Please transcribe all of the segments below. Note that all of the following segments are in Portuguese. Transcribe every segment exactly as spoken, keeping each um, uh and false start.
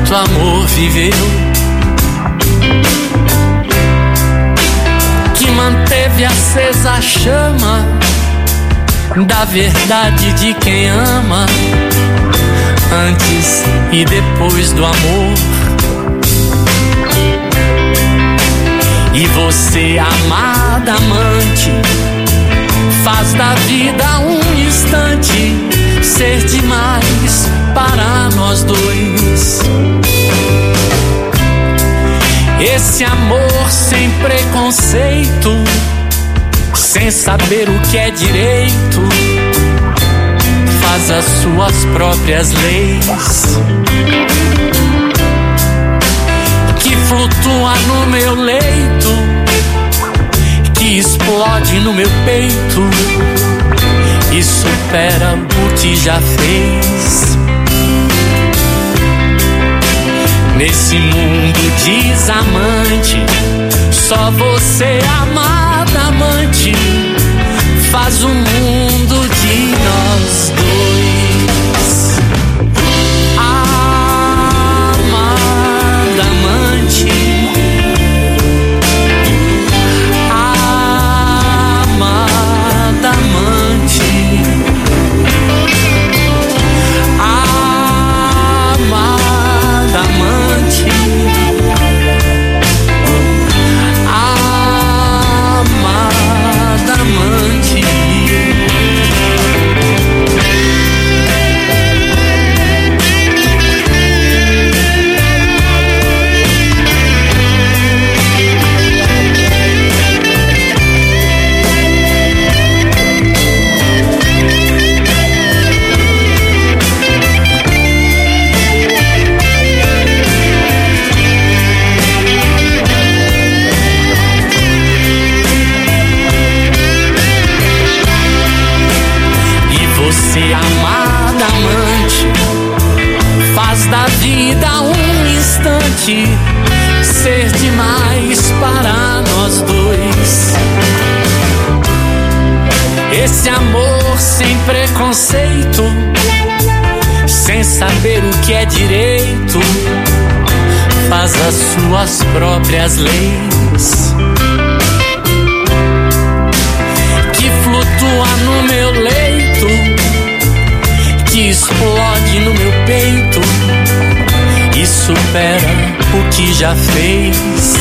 quanto amor viveu, que manteve acesa a chama da verdade de quem ama, antes e depois do amor. E você, amada amante, faz da vida um instante ser demais para nós dois. Esse amor sem preconceito, sem saber o que é direito, faz as suas próprias leis, que flutua no meu leito, que explode no meu peito e supera o que já fez. Nesse mundo desamante, só você, amada amante, faz o mundo de nós dois. Amada amante, amada amante, amada amante, amada amante. Você, amada amante, faz da vida um instante ser demais para nós dois. Esse amor sem preconceito, sem saber o que é direito, faz as suas próprias leis, que flutua no meu leito, que explode no meu peito e supera o que já fez.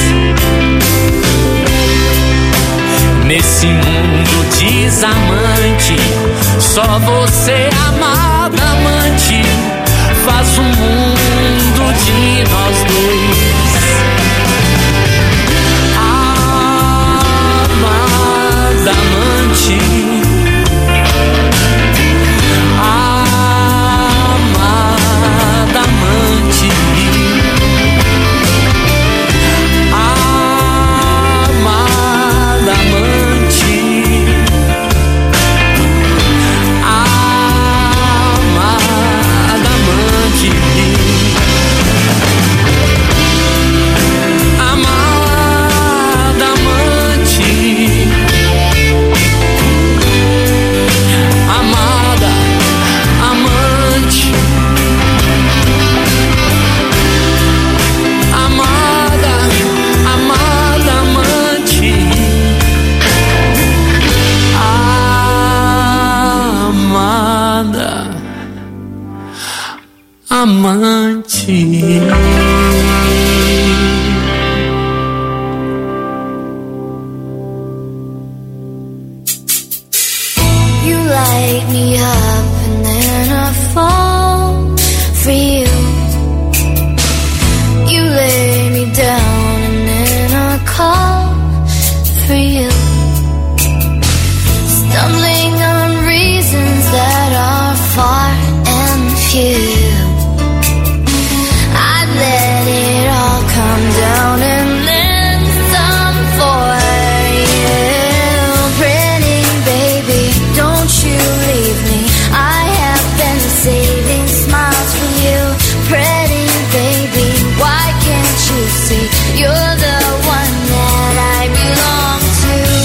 Nesse mundo desamante, só você, amada amante, faz o mundo de nós dois. Amada amante, amada amante, amada amante, amada amante, amada amante, amada amante, amada, amada amante, amada amante. You light me up and then I fall for you. You lay me down and then I call for you. Stumbling on reasons that are far and few. I'd let it all come down and then some for you. Pretty baby, don't you leave me. I have been saving smiles for you. Pretty baby, why can't you see you're the one that I belong to?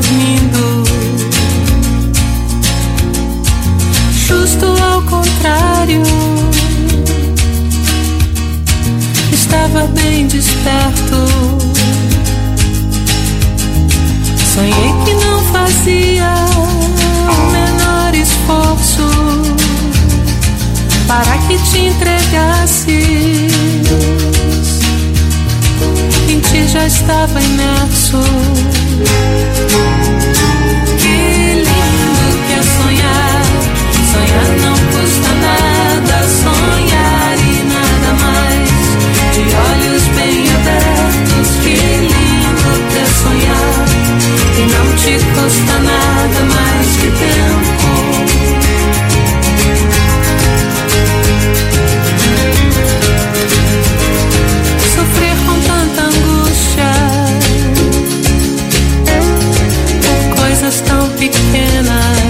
dormindo. Justo ao contrário, estava bem desperto. Sonhei que não fazia o menor esforço para que te entregasses. Em ti já estava imerso. Que lindo que é sonhar. Sonhar não custa nada. Sonhar e nada mais. De olhos bem abertos. Que lindo que é sonhar. E não te custa nada mais que tempo. Sofrer com tanta angústia por coisas tão pequenas.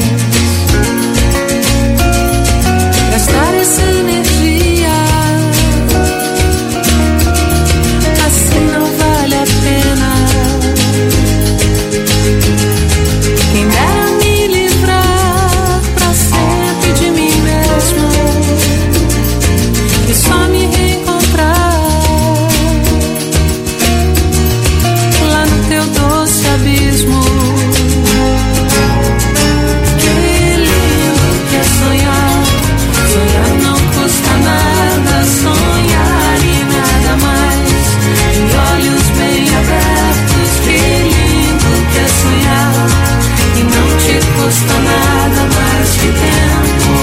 Gastar essa energia assim não vale a pena. Quem dera me livrar pra sempre de mim mesmo e só me reencontrar lá no teu doce abismo. Que lindo que é sonhar. Sonhar não custa nada. Sonhar e nada mais. De olhos bem abertos. Que lindo que é sonhar. E não te custa nada mais que tempo.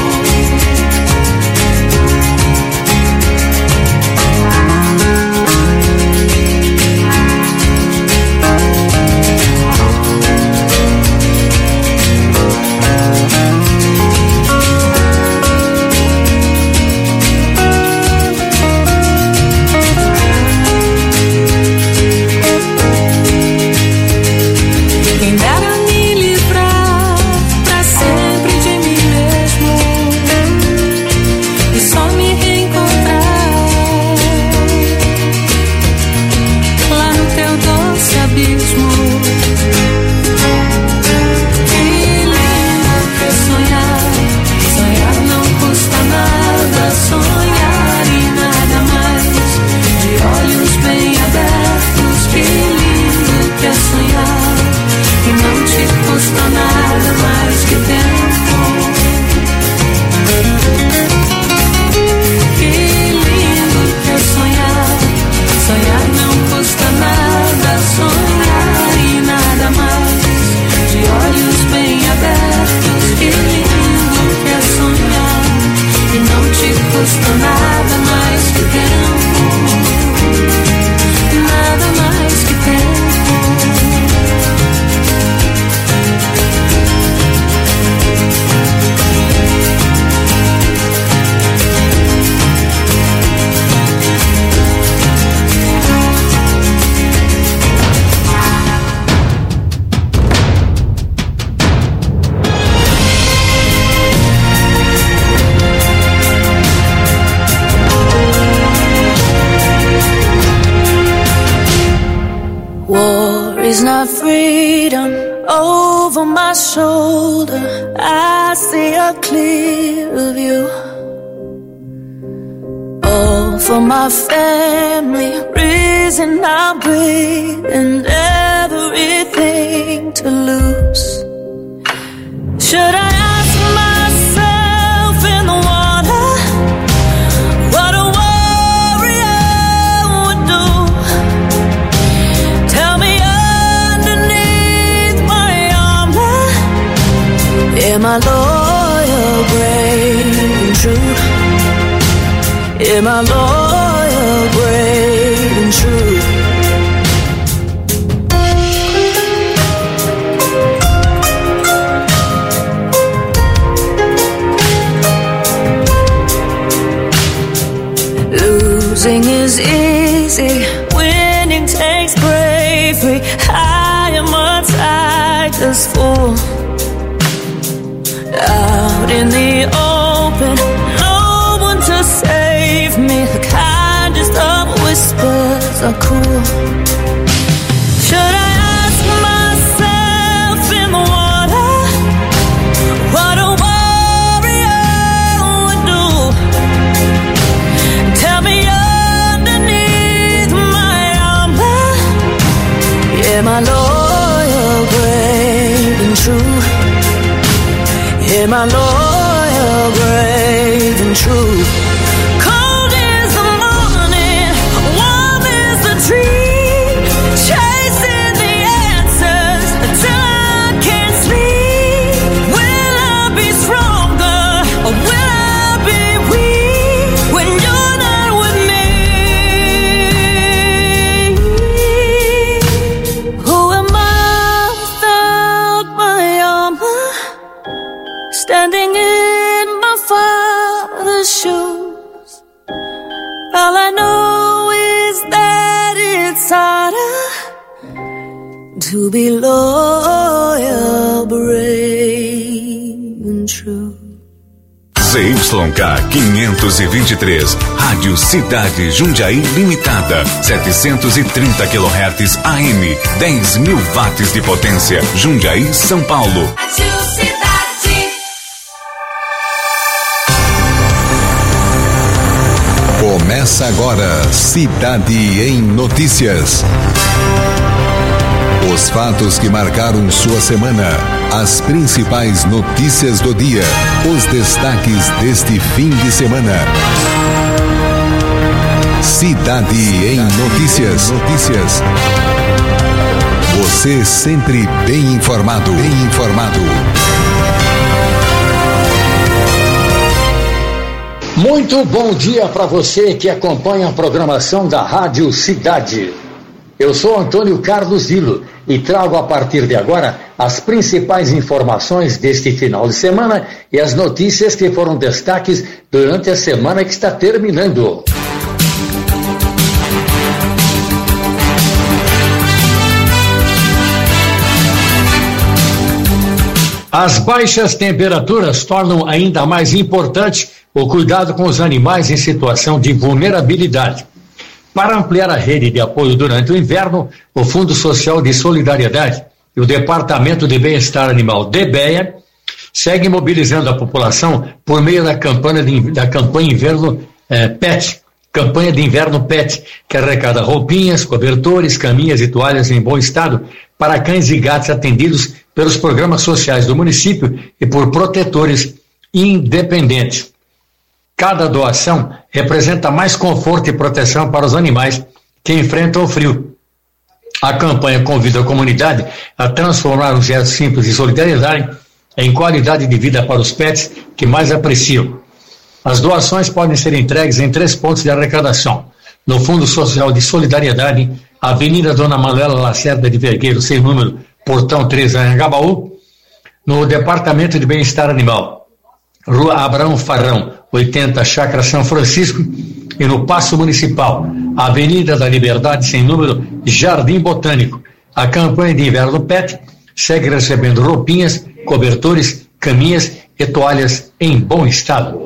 Quem dera me livrar pra sempre de mim mesmo e só me reencontrar lá no teu doce abismo. Que lindo que é sonhar. Sonhar não custa nada. Sonhar e nada mais. De olhos bem abertos. Que lindo que é sonhar. E não te custa nada mais que tempo. Que lindo que é sonhar. Sonhar não custa nada. Sonhar e nada mais. De olhos bem abertos. Que lindo que é sonhar. E não te custa nada mais que tempo. Nada mais que tempo. War is not freedom. Over my shoulder I see a clear view. All for my family, reason I'm breathing, everything to lose. Should I ask myself in the water what a warrior would do? Tell me underneath my armor, am I loyal, brave and true? Am I loyal, brave and true? Losing is easy, winning takes bravery. I am a tiger's fool. Out in the open, no one to save me. The kindest of whispers are cool. Should I ask myself Am I loyal, brave and true? Am I loyal, brave and true? Cold is the morning, warm is the dream, chasing the answers till I can't sleep. Will I be stronger or will I be weak when you're not with me? Who am I without my armor? Standing in my father's shoes. All I know is that it's harder to be loyal, brave and true. Z Y K quinhentos e vinte e três, Rádio Cidade Jundiaí Limitada, setecentos e trinta quilohertz A M, dez mil watts de potência, Jundiaí, São Paulo. Rádio Cidade. Começa agora Cidade em Notícias. Os fatos que marcaram sua semana, as principais notícias do dia, os destaques deste fim de semana. Cidade em Notícias. Notícias. Você sempre bem informado. Bem informado. Muito bom dia para você que acompanha a programação da Rádio Cidade. Eu sou Antônio Carlos Vilo e trago a partir de agora as principais informações deste final de semana e as notícias que foram destaques durante a semana que está terminando. As baixas temperaturas tornam ainda mais importante o cuidado com os animais em situação de vulnerabilidade. Para ampliar a rede de apoio durante o inverno, o Fundo Social de Solidariedade e o Departamento de Bem-Estar Animal, DEBEA, seguem mobilizando a população por meio da campanha de, da campanha Inverno eh, Pet, campanha de Inverno Pet, que arrecada roupinhas, cobertores, caminhas e toalhas em bom estado para cães e gatos atendidos pelos programas sociais do município e por protetores independentes. Cada doação representa mais conforto e proteção para os animais que enfrentam o frio. A campanha convida a comunidade a transformar um gesto simples de solidariedade em qualidade de vida para os pets que mais apreciam. As doações podem ser entregues em três pontos de arrecadação: no Fundo Social de Solidariedade, Avenida Dona Manuela Lacerda de Vergueiro, sem número, Portão três, Anhangabaú; no Departamento de Bem-Estar Animal, Rua Abraão Farrão, oitenta, Chácara São Francisco; e no Paço Municipal, Avenida da Liberdade, sem número, Jardim Botânico. A campanha de Inverno Pet segue recebendo roupinhas, cobertores, caminhas e toalhas em bom estado.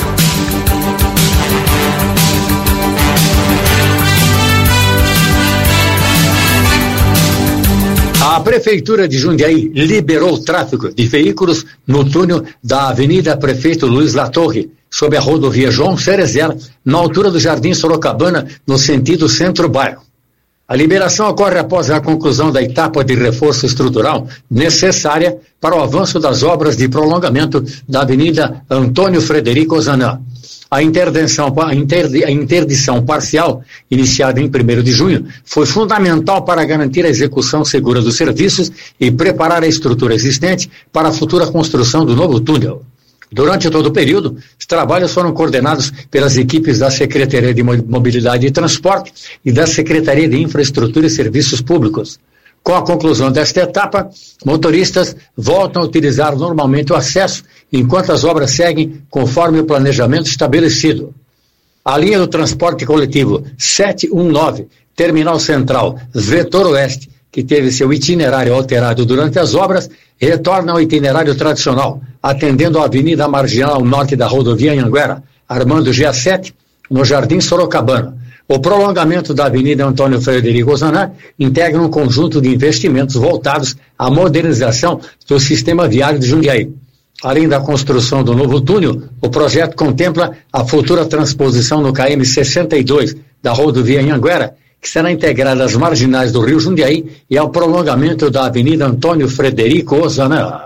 A Prefeitura de Jundiaí liberou o tráfego de veículos no túnel da Avenida Prefeito Luiz Latorre, sob a rodovia João Cerezer, na altura do Jardim Sorocabana, no sentido centro-bairro. A liberação ocorre após a conclusão da etapa de reforço estrutural necessária para o avanço das obras de prolongamento da Avenida Antônio Frederico Ozanam. A interdição, a, interdi, a interdição parcial, iniciada em primeiro de junho, foi fundamental para garantir a execução segura dos serviços e preparar a estrutura existente para a futura construção do novo túnel. Durante todo o período, os trabalhos foram coordenados pelas equipes da Secretaria de Mobilidade e Transporte e da Secretaria de Infraestrutura e Serviços Públicos. Com a conclusão desta etapa, motoristas voltam a utilizar normalmente o acesso, enquanto as obras seguem conforme o planejamento estabelecido. A linha do transporte coletivo setecentos e dezenove, Terminal Central, Vetor Oeste, que teve seu itinerário alterado durante as obras, retorna ao itinerário tradicional, atendendo a Avenida Marginal Norte da rodovia Anhanguera, Armando G A sete, no Jardim Sorocabana. O prolongamento da Avenida Antônio Frederico Ozanam integra um conjunto de investimentos voltados à modernização do sistema viário de Jundiaí. Além da construção do novo túnel, o projeto contempla a futura transposição no K M sessenta e dois da rodovia Anhanguera, que será integrada às marginais do Rio Jundiaí e ao prolongamento da Avenida Antônio Frederico Ozanam.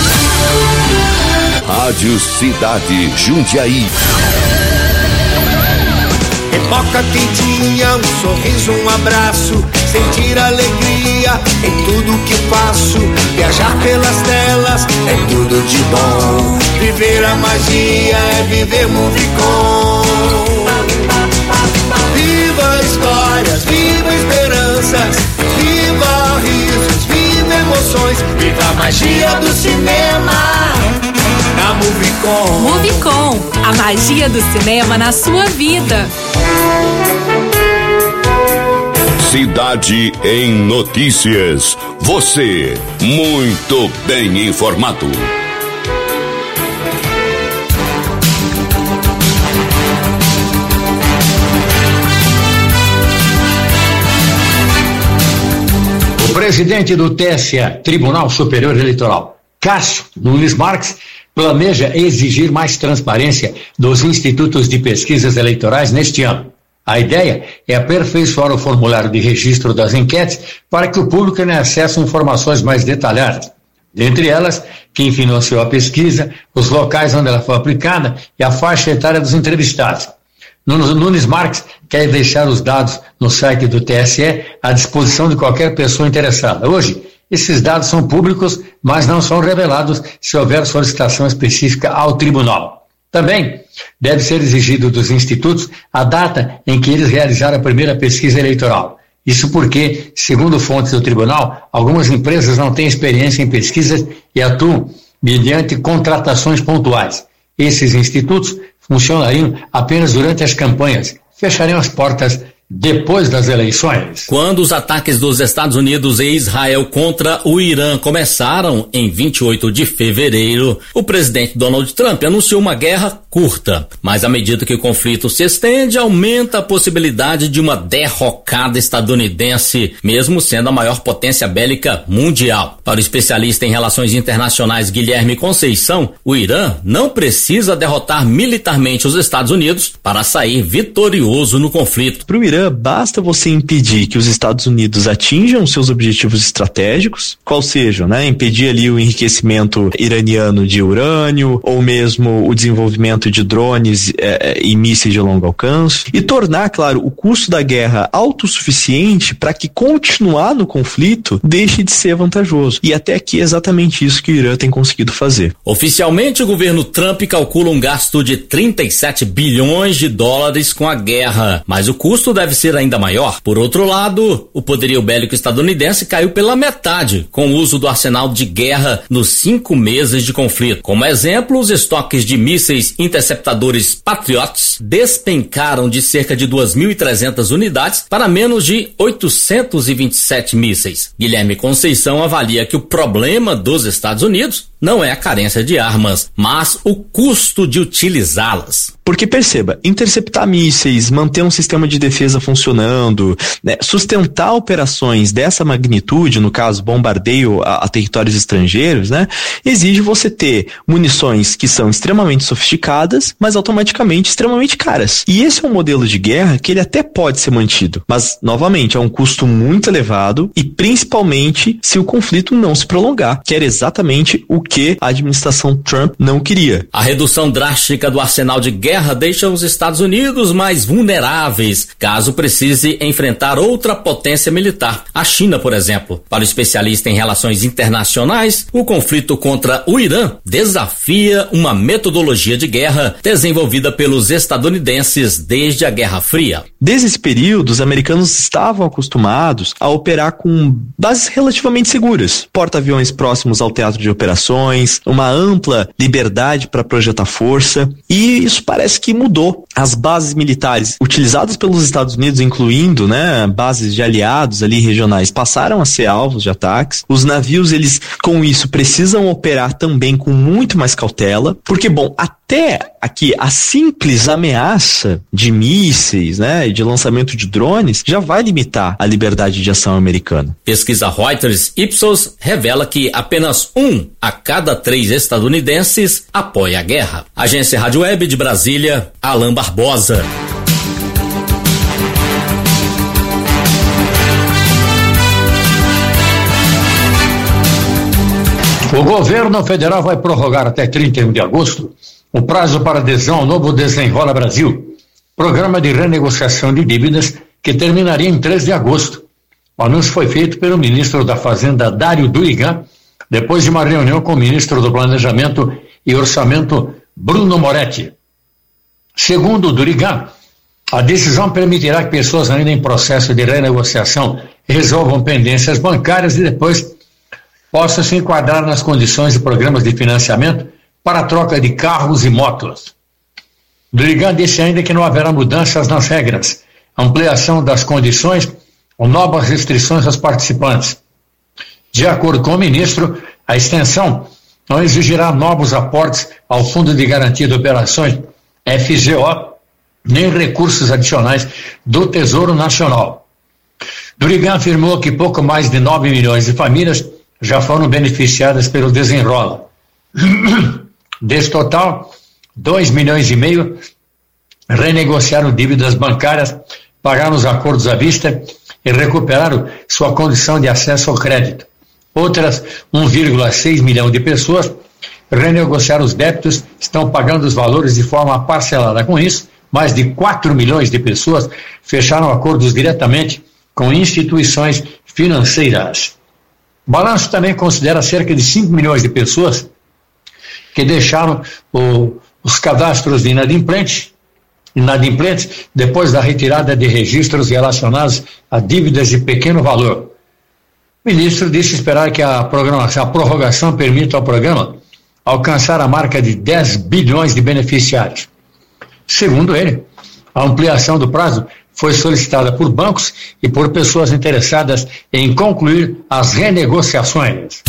Rádio Cidade Jundiaí. Época quentinha, um sorriso, um abraço, sentir alegria em tudo que faço. Viajar pelas telas é tudo de bom. Viver a magia é viver Movicon. Viva histórias, viva esperanças, viva risos, viva emoções, viva a magia do cinema. Na Movicon. Movicon, a magia do cinema na sua vida. Cidade em Notícias. Você, muito bem informado. O presidente do T S E, Tribunal Superior Eleitoral, Cássio Nunes Marques, planeja exigir mais transparência dos institutos de pesquisas eleitorais neste ano. A ideia é aperfeiçoar o formulário de registro das enquetes para que o público tenha acesso a informações mais detalhadas. Dentre elas, quem financiou a pesquisa, os locais onde ela foi aplicada e a faixa etária dos entrevistados. Nunes Marques quer deixar os dados no site do T S E à disposição de qualquer pessoa interessada. Hoje, esses dados são públicos, mas não são revelados se houver solicitação específica ao tribunal. Também deve ser exigido dos institutos a data em que eles realizaram a primeira pesquisa eleitoral. Isso porque, segundo fontes do tribunal, algumas empresas não têm experiência em pesquisas e atuam mediante contratações pontuais. Esses institutos funcionariam apenas durante as campanhas, fechariam as portas depois das eleições. Quando os ataques dos Estados Unidos e Israel contra o Irã começaram em vinte e oito de fevereiro, o presidente Donald Trump anunciou uma guerra curta. Mas à medida que o conflito se estende, aumenta a possibilidade de uma derrocada estadunidense, mesmo sendo a maior potência bélica mundial. Para o especialista em relações internacionais Guilherme Conceição, o Irã não precisa derrotar militarmente os Estados Unidos para sair vitorioso no conflito. Para o Irã, basta você impedir que os Estados Unidos atinjam seus objetivos estratégicos, qual sejam, né? Impedir ali o enriquecimento iraniano de urânio, ou mesmo o desenvolvimento de drones eh, e mísseis de longo alcance, e tornar, claro, o custo da guerra autossuficiente para que continuar no conflito deixe de ser vantajoso. E até aqui é exatamente isso que o Irã tem conseguido fazer. Oficialmente, o governo Trump calcula um gasto de trinta e sete bilhões de dólares com a guerra, mas o custo deve ser ainda maior. Por outro lado, o poderio bélico estadunidense caiu pela metade com o uso do arsenal de guerra nos cinco meses de conflito. Como exemplo, os estoques de mísseis interceptadores Patriots despencaram de cerca de duas mil e trezentas unidades para menos de oitocentos e vinte e sete mísseis. Guilherme Conceição avalia que o problema dos Estados Unidos não é a carência de armas, mas o custo de utilizá-las. Porque perceba, interceptar mísseis, manter um sistema de defesa funcionando, né, sustentar operações dessa magnitude, no caso bombardeio a, a territórios estrangeiros, né, exige você ter munições que são extremamente sofisticadas, mas automaticamente extremamente caras. E esse é um modelo de guerra que ele até pode ser mantido, mas novamente é um custo muito elevado e principalmente se o conflito não se prolongar, que era exatamente o que a administração Trump não queria. A redução drástica do arsenal de guerra deixa os Estados Unidos mais vulneráveis, caso precise enfrentar outra potência militar, a China, por exemplo. Para o especialista em relações internacionais, o conflito contra o Irã desafia uma metodologia de guerra desenvolvida pelos estadunidenses desde a Guerra Fria. Desde esse período, os americanos estavam acostumados a operar com bases relativamente seguras, porta-aviões próximos ao teatro de operações, uma ampla liberdade para projetar força, e isso parece que mudou. As bases militares utilizadas pelos Estados Unidos, incluindo, né, bases de aliados ali regionais, passaram a ser alvos de ataques. Os navios, eles com isso precisam operar também com muito mais cautela, porque, bom, até aqui a simples ameaça de mísseis, né, e de lançamento de drones já vai limitar a liberdade de ação americana. Pesquisa Reuters Ipsos revela que apenas um a cada três estadunidenses apoia a guerra. Agência Rádio Web de Brasília, Alan Barbosa. O governo federal vai prorrogar até trinta e um de agosto o prazo para adesão ao novo Desenrola Brasil, programa de renegociação de dívidas que terminaria em três de agosto. O anúncio foi feito pelo ministro da Fazenda, Dário Durigan, depois de uma reunião com o ministro do Planejamento e Orçamento, Bruno Moretti. Segundo Durigan, a decisão permitirá que pessoas ainda em processo de renegociação resolvam pendências bancárias e depois possam se enquadrar nas condições de programas de financiamento para a troca de carros e motos. Durigan disse ainda que não haverá mudanças nas regras, ampliação das condições ou novas restrições aos participantes. De acordo com o ministro, a extensão não exigirá novos aportes ao Fundo de Garantia de Operações, F G O, nem recursos adicionais do Tesouro Nacional. Durigan afirmou que pouco mais de nove milhões de famílias já foram beneficiadas pelo Desenrola. Desse total, dois milhões e meio renegociaram dívidas bancárias, pagaram os acordos à vista e recuperaram sua condição de acesso ao crédito. Outras um vírgula seis milhão de pessoas renegociaram os débitos, estão pagando os valores de forma parcelada. Com isso, mais de quatro milhões de pessoas fecharam acordos diretamente com instituições financeiras. O balanço também considera cerca de cinco milhões de pessoas que deixaram o, os cadastros de inadimplentes, inadimplentes depois da retirada de registros relacionados a dívidas de pequeno valor. O ministro disse esperar que a, programação, a prorrogação permita ao programa alcançar a marca de dez bilhões de beneficiários. Segundo ele, a ampliação do prazo foi solicitada por bancos e por pessoas interessadas em concluir as renegociações.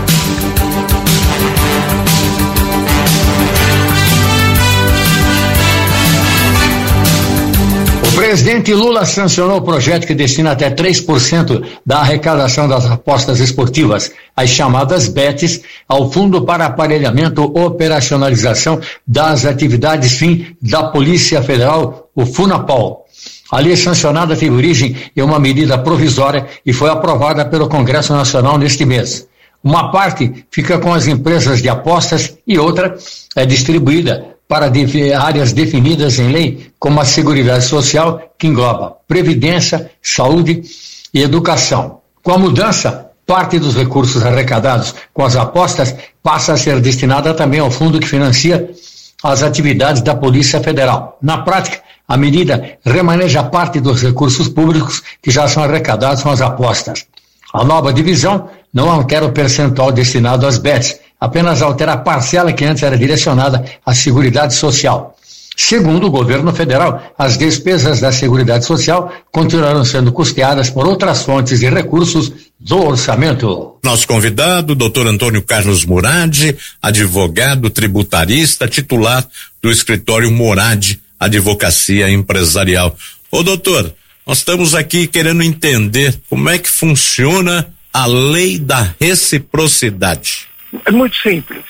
O presidente Lula sancionou o projeto que destina até três por cento da arrecadação das apostas esportivas, as chamadas betes, ao Fundo para Aparelhamento e Operacionalização das Atividades Fim da Polícia Federal, o FUNAPOL. A lei sancionada teve origem em uma medida provisória e foi aprovada pelo Congresso Nacional neste mês. Uma parte fica com as empresas de apostas e outra é distribuída para áreas definidas em lei, como a Seguridade Social, que engloba Previdência, Saúde e Educação. Com a mudança, parte dos recursos arrecadados com as apostas passa a ser destinada também ao fundo que financia as atividades da Polícia Federal. Na prática, a medida remaneja parte dos recursos públicos que já são arrecadados com as apostas. A nova divisão não altera o percentual destinado às betes, apenas altera a parcela que antes era direcionada à Seguridade Social. Segundo o governo federal, as despesas da Seguridade Social continuarão sendo custeadas por outras fontes de recursos do orçamento. Nosso convidado, doutor Antônio Carlos Murad, advogado tributarista, titular do escritório Murad Advocacia Empresarial. Ô doutor, nós estamos aqui querendo entender como é que funciona a lei da reciprocidade. É muito simples.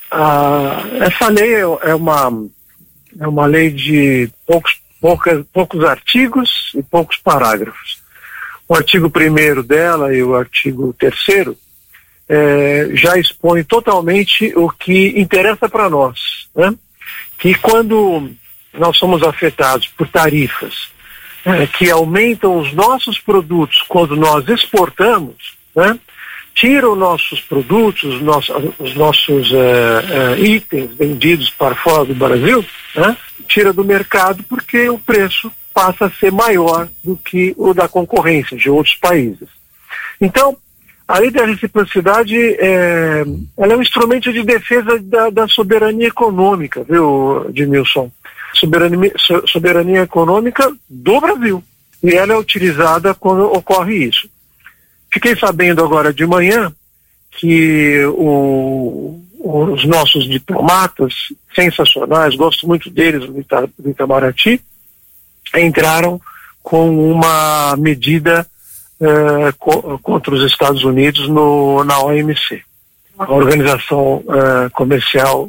Ah, essa lei é uma, é uma lei de poucos, poucas, poucos artigos e poucos parágrafos. O artigo primeiro dela e o artigo terceiro é, já expõe totalmente o que interessa para nós, né? Que quando nós somos afetados por tarifas é, que aumentam os nossos produtos quando nós exportamos, né? Tiram nossos produtos, os nossos, os nossos uh, uh, itens vendidos para fora do Brasil, né? Tira do mercado porque o preço passa a ser maior do que o da concorrência de outros países. Então, a lei da reciprocidade é, ela é um instrumento de defesa da, da soberania econômica, viu, Edmilson? Soberania, so, soberania econômica do Brasil. E ela é utilizada quando ocorre isso. Fiquei sabendo agora de manhã que o, os nossos diplomatas sensacionais, gosto muito deles no Ita, do Itamaraty, entraram com uma medida uh, co, contra os Estados Unidos no, na O M C, a Organização uh, Comercial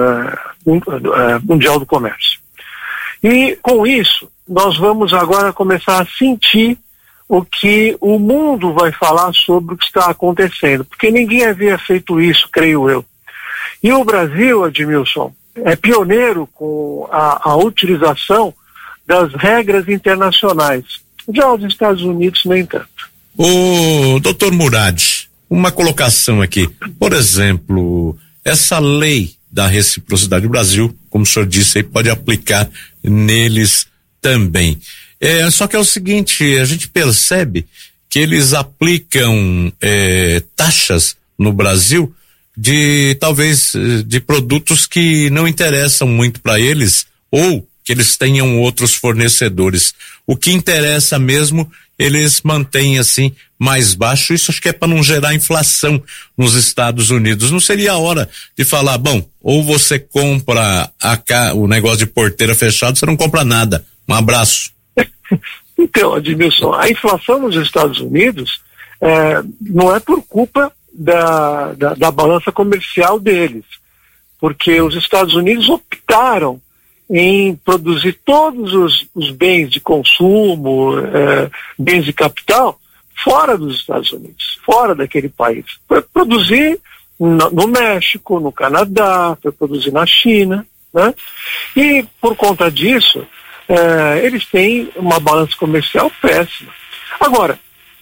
uh, Mundial do Comércio. E com isso, nós vamos agora começar a sentir o que o mundo vai falar sobre o que está acontecendo, porque ninguém havia feito isso, creio eu. E o Brasil, Admilson, é pioneiro com a, a utilização das regras internacionais. Já os Estados Unidos, nem tanto. Ô, doutor Murad, uma colocação aqui. Por exemplo, essa lei da reciprocidade do Brasil, como o senhor disse aí, pode aplicar neles também. É, só que é o seguinte, a gente percebe que eles aplicam é, taxas no Brasil de talvez de produtos que não interessam muito para eles ou que eles tenham outros fornecedores. O que interessa mesmo, eles mantêm assim mais baixo. Isso acho que é para não gerar inflação nos Estados Unidos. Não seria a hora de falar, bom, ou você compra a, o negócio de porteira fechado, você não compra nada. Um abraço. Então, Admilson, a inflação nos Estados Unidos é, não é por culpa da, da, da balança comercial deles, porque os Estados Unidos optaram em produzir todos os, os bens de consumo, é, bens de capital, fora dos Estados Unidos, fora daquele país. Foi produzir no, no México, no Canadá, foi produzir na China, né? E por conta disso, é, eles têm uma balança comercial péssima. Agora,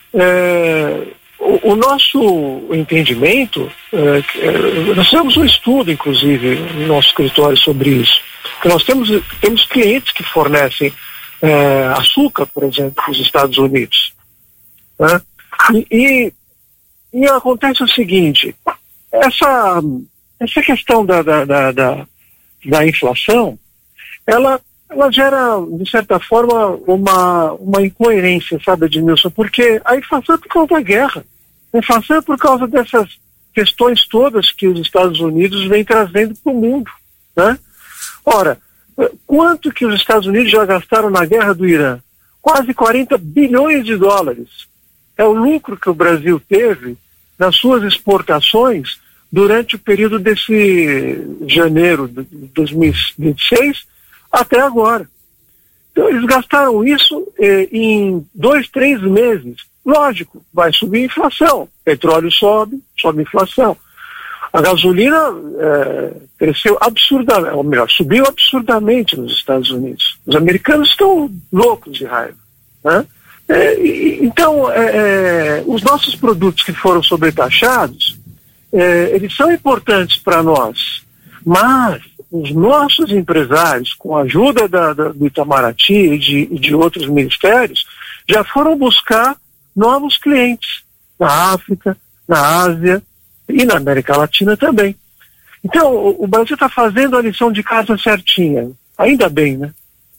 é, o, o nosso entendimento, é, é, nós temos um estudo, inclusive, no nosso escritório sobre isso, que nós temos, temos clientes que fornecem é, açúcar, por exemplo, para os Estados Unidos. Né? E, e, e acontece o seguinte, essa, essa questão da, da, da, da, da inflação, ela, ela gera, de certa forma, uma, uma incoerência, sabe, Edmilson? Porque a inflação é por causa da guerra. A inflação é por causa dessas questões todas que os Estados Unidos vêm trazendo para o mundo, né? Ora, quanto que os Estados Unidos já gastaram na guerra do Irã? Quase quarenta bilhões de dólares. É o lucro que o Brasil teve nas suas exportações durante o período desse janeiro de dois mil e vinte e seis até agora. Então, eles gastaram isso eh, em dois, três meses. Lógico, vai subir a inflação. Petróleo sobe, sobe a inflação. A gasolina é, cresceu absurdamente, ou melhor, subiu absurdamente nos Estados Unidos. Os americanos estão loucos de raiva, né? É, e, então, é, é, os nossos produtos que foram sobretaxados, é, eles são importantes para nós, mas os nossos empresários, com a ajuda da, da, do Itamaraty e de, de outros ministérios, já foram buscar novos clientes na África, na Ásia, e na América Latina também. Então, o, o Brasil está fazendo a lição de casa certinha. Ainda bem, né?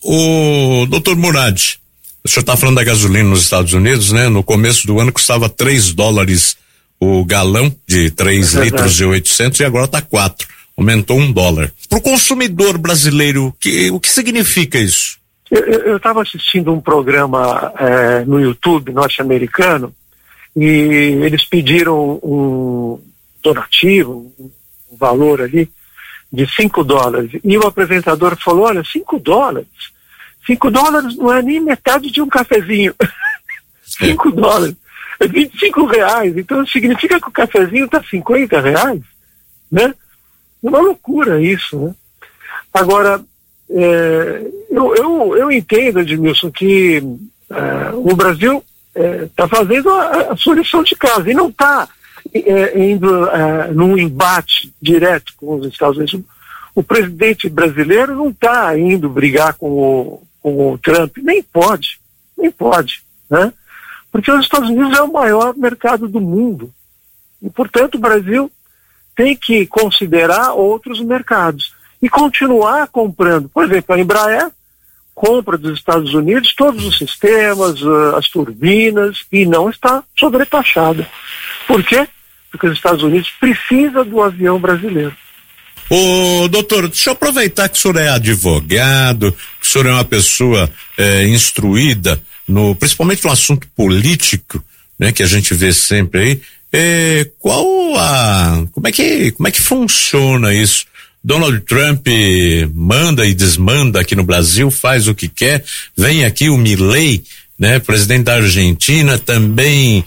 O doutor Murad, o senhor está falando da gasolina nos Estados Unidos, né? No começo do ano custava três dólares o galão, de três é litros e oitocentos, e agora está quatro. Aumentou um dólar. Para o consumidor brasileiro, que, o que significa isso? Eu estava assistindo um programa é, no YouTube norte-americano, e eles pediram um donativo, um valor ali de cinco dólares. E o apresentador falou, olha, cinco dólares? cinco dólares não é nem metade de um cafezinho. cinco dólares. É vinte e cinco reais. Então significa que o cafezinho está cinquenta reais, né? É uma loucura isso, né? Agora, é, eu, eu, eu entendo, Edmilson, que é, o Brasil está é, fazendo a, a sua lição de casa e não está é, indo é, num embate direto com os Estados Unidos. O presidente brasileiro não está indo brigar com o, com o Trump, nem pode, nem pode, né? Porque os Estados Unidos é o maior mercado do mundo e, portanto, o Brasil tem que considerar outros mercados e continuar comprando. Por exemplo, a Embraer compra dos Estados Unidos todos os sistemas, uh, as turbinas, e não está sobretaxada. Por quê? Porque os Estados Unidos precisam do avião brasileiro. Ô, doutor, deixa eu aproveitar que o senhor é advogado, que o senhor é uma pessoa é, instruída, no, principalmente no assunto político, né, que a gente vê sempre aí. É, qual a, como é que, como é que funciona isso? Donald Trump manda e desmanda aqui no Brasil, faz o que quer, vem aqui o Milei, né? Presidente da Argentina também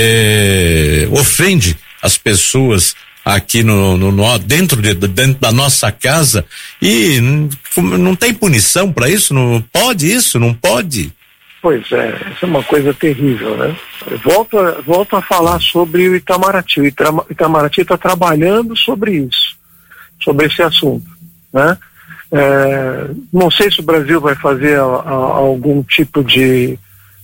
é, ofende as pessoas aqui no, no, no dentro de dentro da nossa casa e não, não tem punição para isso? Não pode isso? Não pode? Pois é, isso é uma coisa terrível, né? Volto a, volto a falar sobre o Itamaraty. O Itamaraty está trabalhando sobre isso, sobre esse assunto, né? É, não sei se o Brasil vai fazer a, a, algum tipo de,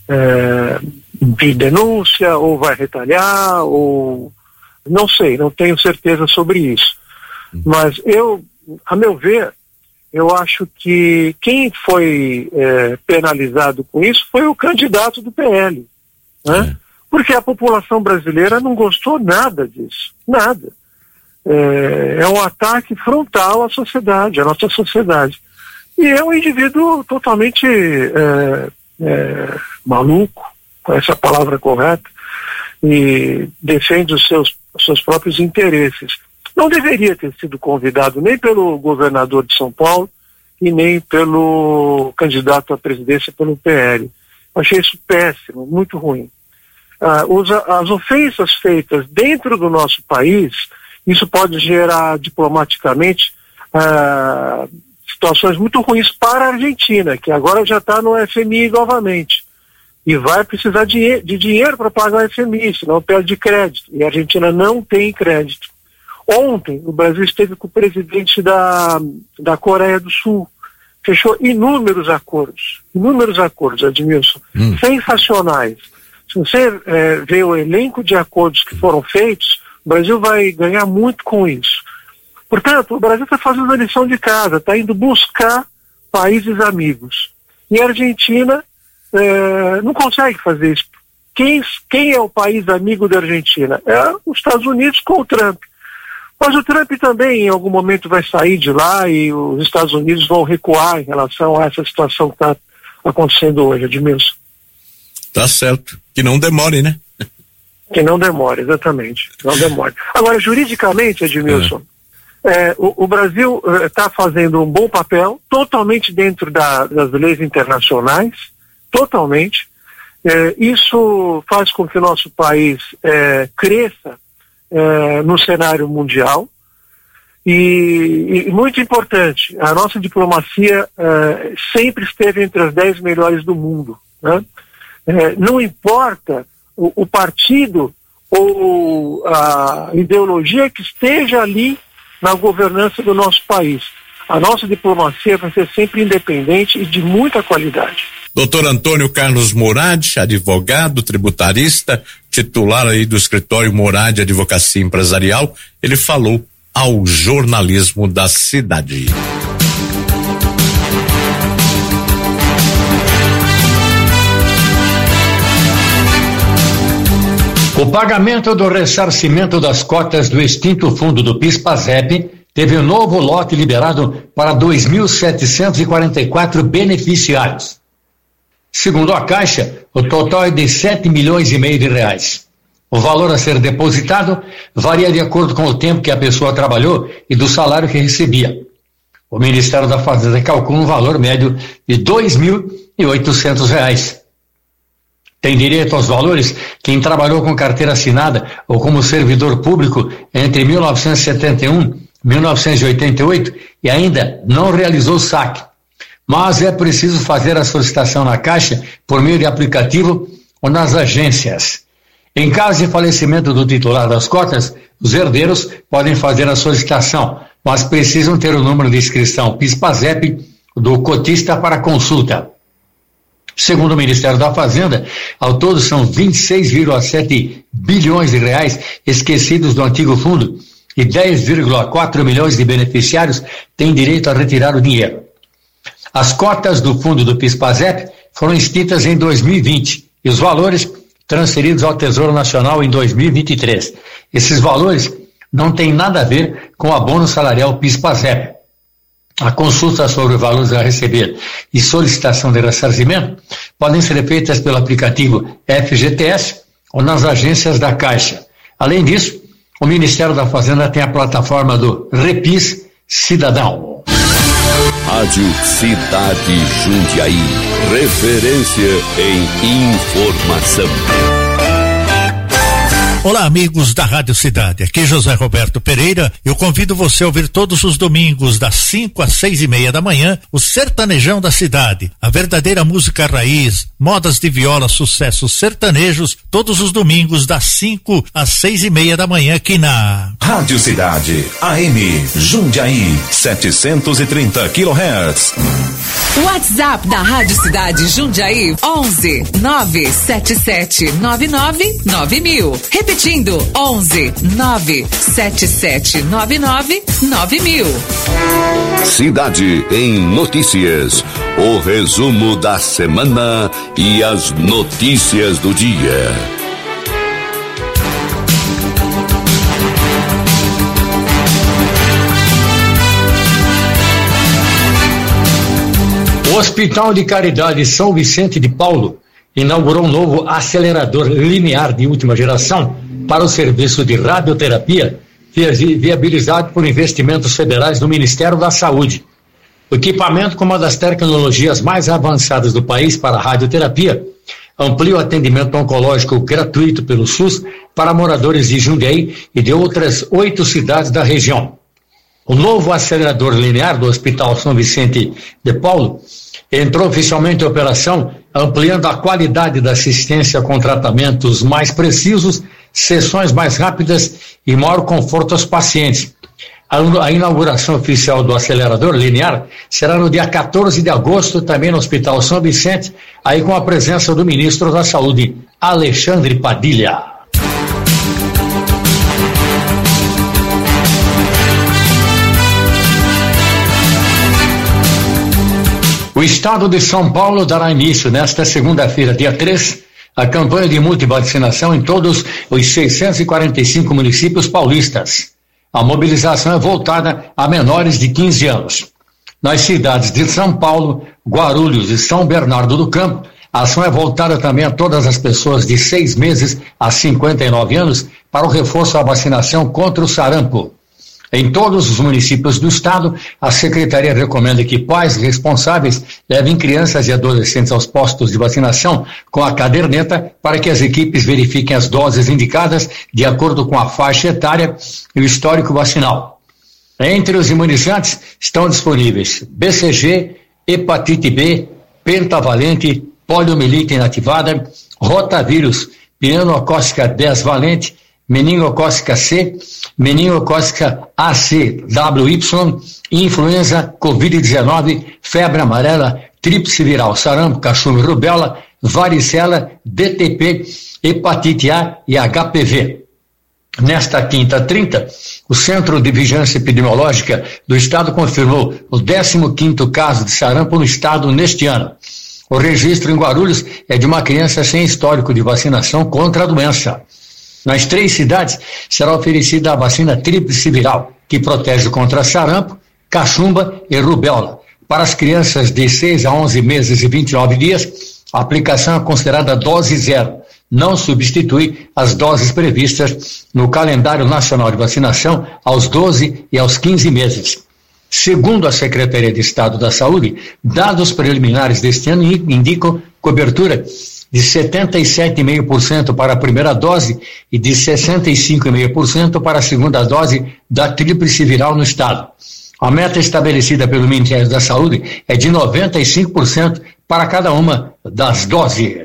é, de denúncia, ou vai retalhar, ou não sei, não tenho certeza sobre isso. Mas eu, a meu ver, eu acho que quem foi é, penalizado com isso foi o candidato do P L, né? Porque a população brasileira não gostou nada disso, nada. É, é um ataque frontal à sociedade, à nossa sociedade. E é um indivíduo totalmente é, é, maluco, com essa palavra correta, e defende os seus, os seus próprios interesses. Não deveria ter sido convidado nem pelo governador de São Paulo e nem pelo candidato à presidência pelo P L. Achei isso péssimo, muito ruim. Ah, os, as ofensas feitas dentro do nosso país, isso pode gerar diplomaticamente ah, situações muito ruins para a Argentina, que agora já está no F M I novamente. E vai precisar de, de dinheiro para pagar o F M I, senão perde crédito. E a Argentina não tem crédito. Ontem, o Brasil esteve com o presidente da, da Coreia do Sul. Fechou inúmeros acordos. Inúmeros acordos, Edmilson. Hum. Sensacionais. Se você é, vê o elenco de acordos que foram feitos, o Brasil vai ganhar muito com isso. Portanto, o Brasil está fazendo a lição de casa, está indo buscar países amigos. E a Argentina é, não consegue fazer isso. Quem, quem é o país amigo da Argentina? É os Estados Unidos com o Trump. Mas o Trump também em algum momento vai sair de lá e os Estados Unidos vão recuar em relação a essa situação que está acontecendo hoje, Edmilson. Tá certo. Que não demore, né? Que não demore, exatamente. Não demore. Agora, juridicamente, Edmilson, é. É, o, o Brasil está é, fazendo um bom papel, totalmente dentro da, das leis internacionais, totalmente. É, isso faz com que o nosso país é, cresça É, no cenário mundial e, e muito importante, a nossa diplomacia é, sempre esteve entre as dez melhores do mundo, né? É, não importa o, o partido ou a ideologia que esteja ali na governança do nosso país, a nossa diplomacia vai ser sempre independente e de muita qualidade. Doutor Antônio Carlos Murad, advogado, tributarista, titular aí do escritório Murad Advocacia Empresarial, ele falou ao jornalismo da cidade. O pagamento do ressarcimento das cotas do extinto fundo do PIS/PASEP teve um novo lote liberado para dois mil setecentos e quarenta e quatro beneficiários. Segundo a Caixa, o total é de sete milhões e meio de reais. O valor a ser depositado varia de acordo com o tempo que a pessoa trabalhou e do salário que recebia. O Ministério da Fazenda calcula um valor médio de dois mil e oitocentos reais. Tem direito aos valores quem trabalhou com carteira assinada ou como servidor público entre mil novecentos e setenta e um e mil novecentos e oitenta e oito e ainda não realizou o saque. Mas é preciso fazer a solicitação na Caixa por meio de aplicativo ou nas agências. Em caso de falecimento do titular das cotas, os herdeiros podem fazer a solicitação, mas precisam ter o número de inscrição PIS/PASEP do cotista para consulta. Segundo o Ministério da Fazenda, ao todo são vinte e seis vírgula sete bilhões de reais esquecidos do antigo fundo e dez vírgula quatro milhões de beneficiários têm direito a retirar o dinheiro. As cotas do fundo do PIS/PASEP foram extintas em dois mil e vinte e os valores transferidos ao Tesouro Nacional em dois mil e vinte e três. Esses valores não têm nada a ver com o abono salarial PIS/PASEP. A consulta sobre os valores a receber e solicitação de ressarcimento podem ser feitas pelo aplicativo F G T S ou nas agências da Caixa. Além disso, o Ministério da Fazenda tem a plataforma do Repis Cidadão. Rádio Cidade Jundiaí. Referência em informação. Olá, amigos da Rádio Cidade. Aqui José Roberto Pereira. Eu convido você a ouvir todos os domingos, das cinco às seis e meia da manhã, o Sertanejão da Cidade. A verdadeira música raiz, modas de viola, sucessos sertanejos, todos os domingos, das cinco às seis e meia da manhã, aqui na Rádio Cidade, A M Jundiaí, setecentos e trinta quilohertz. WhatsApp da Rádio Cidade Jundiaí, onze nove sete sete nove nove nove mil. Repetindo, onze nove sete sete nove nove nove mil. Cidade em Notícias. O resumo da semana e as notícias do dia. O Hospital de Caridade São Vicente de Paulo inaugurou um novo acelerador linear de última geração para o serviço de radioterapia, viabilizado por investimentos federais do Ministério da Saúde. O equipamento, com uma das tecnologias mais avançadas do país para radioterapia, amplia o atendimento oncológico gratuito pelo SUS para moradores de Jundiaí e de outras oito cidades da região. O novo acelerador linear do Hospital São Vicente de Paulo entrou oficialmente em operação, ampliando a qualidade da assistência com tratamentos mais precisos, sessões mais rápidas e maior conforto aos pacientes. A inauguração oficial do acelerador linear será no dia quatorze de agosto, também no Hospital São Vicente, aí com a presença do ministro da Saúde, Alexandre Padilha. O estado de São Paulo dará início nesta segunda-feira, dia três, a campanha de multivacinação em todos os seiscentos e quarenta e cinco municípios paulistas. A mobilização é voltada a menores de quinze anos. Nas cidades de São Paulo, Guarulhos e São Bernardo do Campo, a ação é voltada também a todas as pessoas de seis meses a cinquenta e nove anos para o reforço da vacinação contra o sarampo. Em todos os municípios do estado, a Secretaria recomenda que pais responsáveis levem crianças e adolescentes aos postos de vacinação com a caderneta para que as equipes verifiquem as doses indicadas de acordo com a faixa etária e o histórico vacinal. Entre os imunizantes estão disponíveis B C G, hepatite B, pentavalente, poliomielite inativada, rotavírus, pneumocócica dez valente, meningocócica C, meningocócica A C W Y, influenza, covid dezenove, febre amarela, tríplice viral, sarampo, cachumba e rubéola, varicela, D T P, hepatite A e H P V. Nesta quinta, trinta, o Centro de Vigilância Epidemiológica do Estado confirmou o décimo quinto caso de sarampo no Estado neste ano. O registro em Guarulhos é de uma criança sem histórico de vacinação contra a doença. Nas três cidades será oferecida a vacina tríplice viral, que protege contra sarampo, cachumba e rubéola. Para as crianças de seis a onze meses e vinte e nove dias, a aplicação é considerada dose zero. Não substitui as doses previstas no calendário nacional de vacinação aos doze e aos quinze meses. Segundo a Secretaria de Estado da Saúde, dados preliminares deste ano indicam cobertura de setenta e sete vírgula cinco por cento para a primeira dose e de sessenta e cinco vírgula cinco por cento para a segunda dose da tríplice viral no estado. A meta estabelecida pelo Ministério da Saúde é de noventa e cinco por cento para cada uma das doses.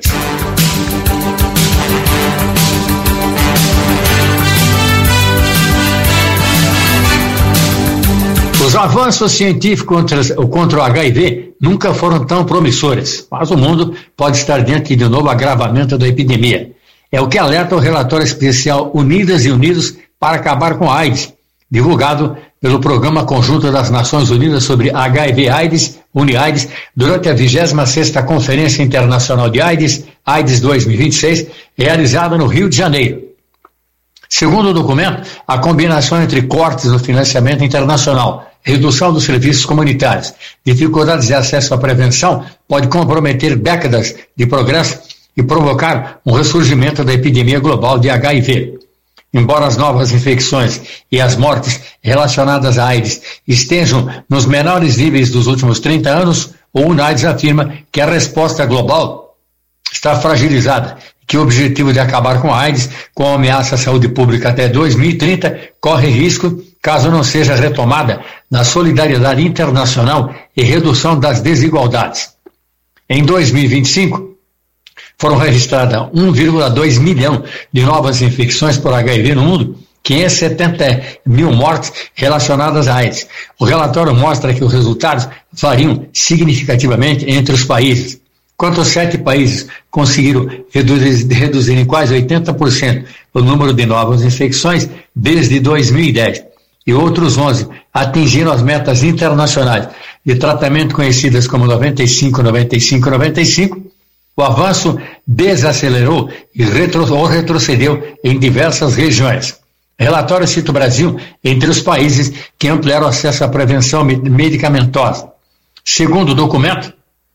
Os avanços científicos contra, contra o H I V nunca foram tão promissores, mas o mundo pode estar diante de um novo agravamento da epidemia. É o que alerta o relatório especial Unidas e Unidos para acabar com a AIDS, divulgado pelo Programa Conjunto das Nações Unidas sobre H I V-AIDS, UniAIDS, durante a vigésima sexta Conferência Internacional de AIDS, AIDS dois mil e vinte e seis, realizada no Rio de Janeiro. Segundo o documento, a combinação entre cortes no financiamento internacional, redução dos serviços comunitários, dificuldades de acesso à prevenção, pode comprometer décadas de progresso e provocar um ressurgimento da epidemia global de H I V. Embora as novas infecções e as mortes relacionadas à AIDS estejam nos menores níveis dos últimos trinta anos, o UNAIDS afirma que a resposta global está fragilizada e que o objetivo de acabar com a AIDS, com a ameaça à saúde pública até dois mil e trinta, corre risco caso não seja retomada na solidariedade internacional e redução das desigualdades. Em dois mil e vinte e cinco, foram registradas um vírgula dois milhão de novas infecções por H I V no mundo, quinhentas e setenta mil mortes relacionadas à AIDS. O relatório mostra que os resultados variam significativamente entre os países. Quanto aos sete países conseguiram reduzir, reduzir em quase oitenta por cento o número de novas infecções desde dois mil e dez, e outros onze atingiram as metas internacionais de tratamento conhecidas como noventa e cinco, noventa e cinco, noventa e cinco, o avanço desacelerou e retro, ou retrocedeu em diversas regiões. O relatório cita o Brasil entre os países que ampliaram o acesso à prevenção medicamentosa. Segundo o documento,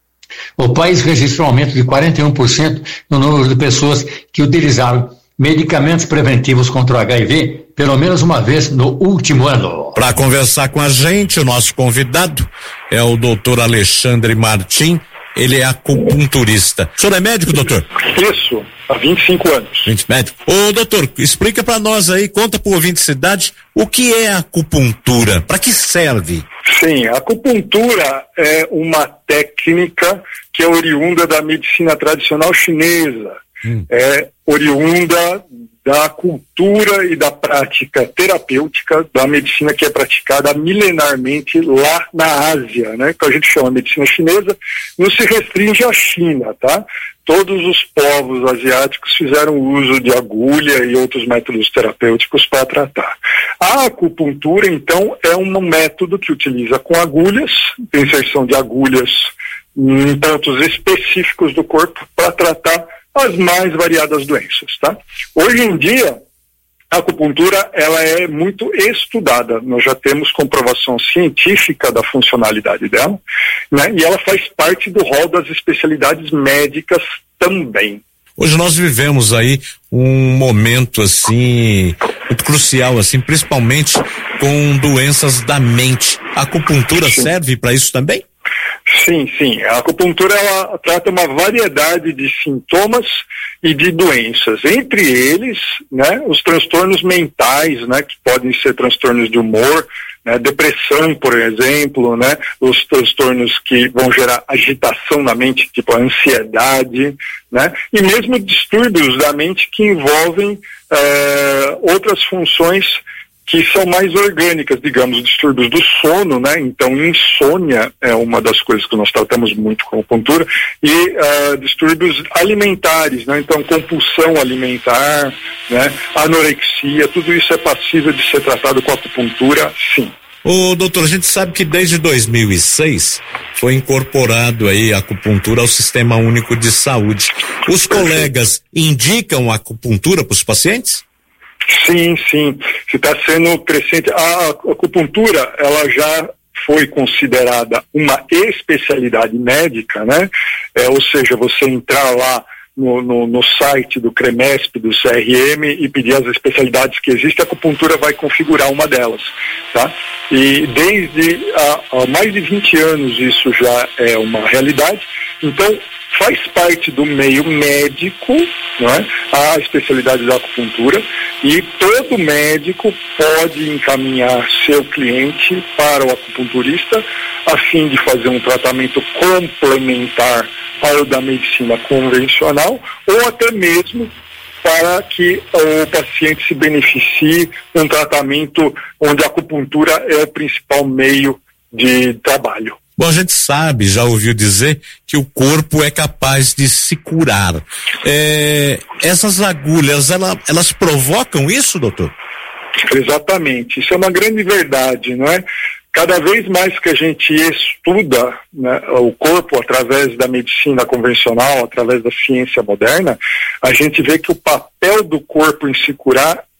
o país registrou um aumento de quarenta e um por cento no número de pessoas que utilizaram medicamentos preventivos contra o H I V pelo menos uma vez no último ano. Para conversar com a gente, o nosso convidado é o doutor Alexandre Martim. Ele é acupunturista. O senhor é médico, doutor? Isso, há vinte e cinco anos. vinte médico. Ô, doutor, explica para nós aí, conta pro ouvinte cidade, o que é acupuntura? Para que serve? Sim, a acupuntura é uma técnica que é oriunda da medicina tradicional chinesa. Hum. É oriunda da cultura e da prática terapêutica da medicina que é praticada milenarmente lá na Ásia, né? Que a gente chama de medicina chinesa, não se restringe à China, tá? Todos os povos asiáticos fizeram uso de agulha e outros métodos terapêuticos para tratar. A acupuntura, então, é um método que utiliza com agulhas, inserção de agulhas em pontos específicos do corpo para tratar as mais variadas doenças, tá? Hoje em dia, a acupuntura, ela é muito estudada. Nós já temos comprovação científica da funcionalidade dela, né? E ela faz parte do rol das especialidades médicas também. Hoje nós vivemos aí um momento assim muito crucial, assim, principalmente com doenças da mente. A acupuntura Sim. serve para isso também? Sim, sim. A acupuntura ela trata uma variedade de sintomas e de doenças. Entre eles, né, os transtornos mentais, né, que podem ser transtornos de humor, né, depressão, por exemplo, né, os transtornos que vão gerar agitação na mente, tipo a ansiedade, né, e mesmo distúrbios da mente que envolvem eh, outras funções que são mais orgânicas, digamos, distúrbios do sono, né? Então, insônia é uma das coisas que nós tratamos muito com a acupuntura, e uh, distúrbios alimentares, né? Então, compulsão alimentar, né? Anorexia, tudo isso é passível de ser tratado com a acupuntura, sim. Ô, doutor, a gente sabe que desde dois mil e seis foi incorporado aí a acupuntura ao Sistema Único de Saúde. Os colegas indicam a acupuntura para os pacientes? Sim, sim. Está sendo crescente. A acupuntura, ela já foi considerada uma especialidade médica, né? É, ou seja, você entrar lá no, no, no site do CREMESP, do C R M e pedir as especialidades que existem, a acupuntura vai configurar uma delas, tá? E desde há, há mais de vinte anos isso já é uma realidade. Então, faz parte do meio médico, não é? A especialidade da acupuntura, e todo médico pode encaminhar seu cliente para o acupunturista a fim de fazer um tratamento complementar ao da medicina convencional, ou até mesmo para que o paciente se beneficie de um tratamento onde a acupuntura é o principal meio de trabalho. Bom, a gente sabe, já ouviu dizer que o corpo é capaz de se curar. É, essas agulhas, ela, elas provocam isso, doutor? Exatamente, isso é uma grande verdade, não é? Cada vez mais que a gente estuda, né, o corpo através da medicina convencional, através da ciência moderna, a gente vê que o papel do corpo em se curar